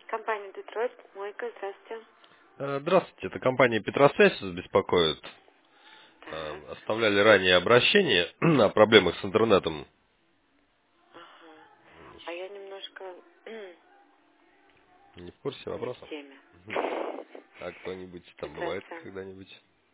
Компания Детройт, Мойка, здравствуйте. Здравствуйте, это компания Петросвязь вас беспокоит. Так, Оставляли ранее обращение о проблемах с интернетом. ага. А я немножко Не в курсе не в вопроса? теме. А кто-нибудь там бывает Петросян. когда-нибудь?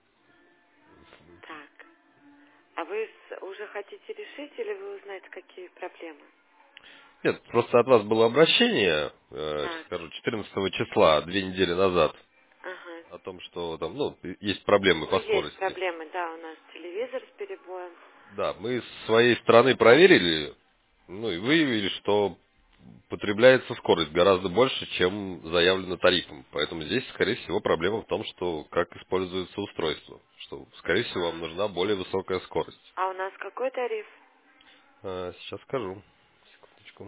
Так, а вы уже хотите решить или вы узнаете, какие проблемы? Нет, просто от вас было обращение, Так, скажу, 14 числа, 2 недели назад, ага. о том, что там, есть проблемы Ну, по есть скорости. проблемы, да, у нас телевизор с перебоем. Да, мы с своей стороны проверили, и выявили, что потребляется скорость гораздо больше, чем заявлено тарифом. Поэтому здесь, скорее всего, проблема в том, что как используется устройство. Что, скорее всего, вам нужна более высокая скорость. А у нас какой тариф? Сейчас скажу. Секундочку.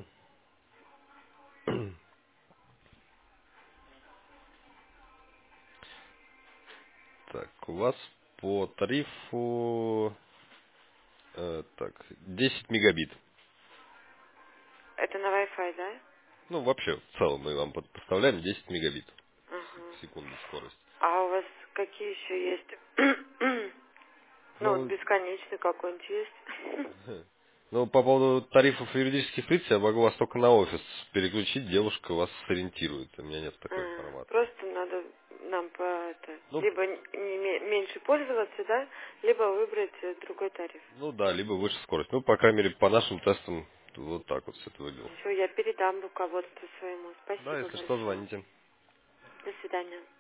Так, у вас по тарифу 10 мегабит. Это на Wi-Fi, да? Вообще, в целом мы вам поставляем 10 мегабит Ага. в секунду скорость. А у вас какие еще есть? Ну, вот Ну, бесконечный какой-нибудь есть? по поводу тарифов юридических лиц я могу вас только на офис переключить, девушка вас сориентирует. У меня нет такой информации. Просто надо нам Ну, либо меньше пользоваться, да, либо выбрать другой тариф. да, либо выше скорость. По крайней мере, по нашим тестам вот так вот все это выглядело. Все, я передам руководству своему. Да, Спасибо если что, большое. звоните. До свидания.